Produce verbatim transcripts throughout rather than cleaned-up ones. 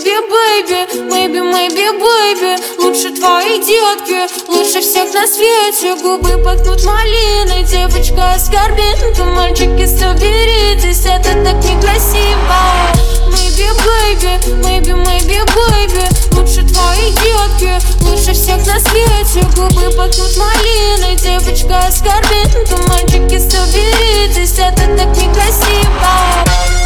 maybe, baby, maybe, maybe, baby. Лучше твои детки, лучше всех на свете. Губы пахнут малиной, девочка оскорбинка. Мальчики, соберитесь, это так некрасиво. Maybe, baby, maybe, maybe, baby. Лучше твои детки, лучше всех на свете. Губы пахнут малиной, девочка оскорбинка. Мальчики, соберитесь, это так некрасиво.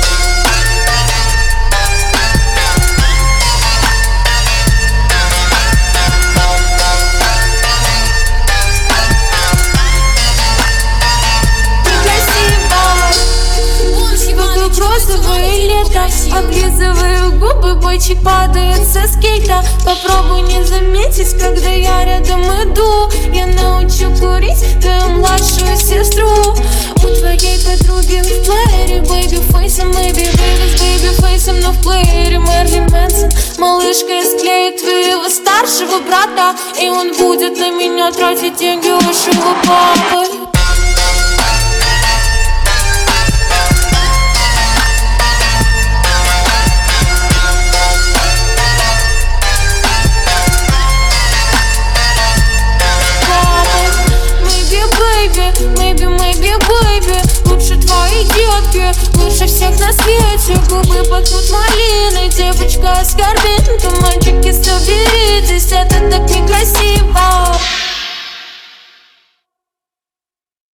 Розовое лето, облизываю губы, бойчик падает со скейта. Попробуй не заметить, когда я рядом иду. Я научу курить твою младшую сестру. У твоей подруги в плеере бэйби фейсом, maybe baby с бэйби фейсом, но в плеере Мерлин Мэнсон. Малышка склеит твоего старшего брата, и он будет на меня тратить деньги вашего папы. Maybe, maybe, baby. Лучше твои детки, лучше всех на свете. Губы пахнут малиной, девочка оскорбинка. Мальчики, соберитесь, это так некрасиво.